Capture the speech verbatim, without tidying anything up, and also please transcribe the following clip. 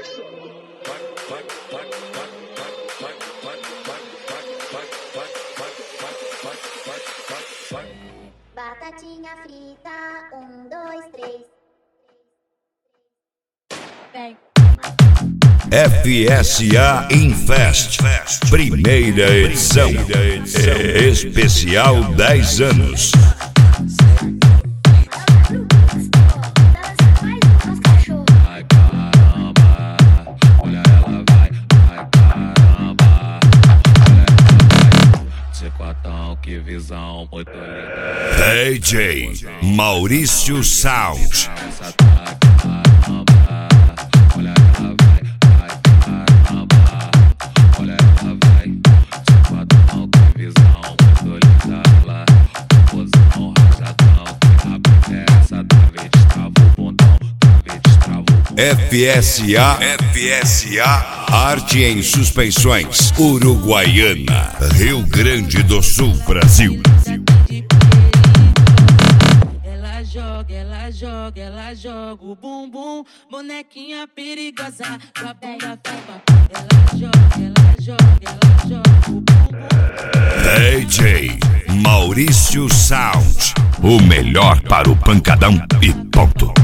Batatinha frita, um, dois, três. Vem. F S A Infest, primeira edição, especial dez anos. Ai caramba, olha ela vai, ai caramba, olha ela vai, secotão, que visão muito linda. D J Maurício Sound. F S A F S A Arte em Suspensões, Uruguaiana, Rio Grande do Sul, Brasil. Ela joga, ela joga, ela joga o bumbum, bonequinha perigosa, com a bunda fepa. Ela joga, ela joga, ela joga o bumbum. D J Maurício Sound, o melhor para o pancadão e ponto.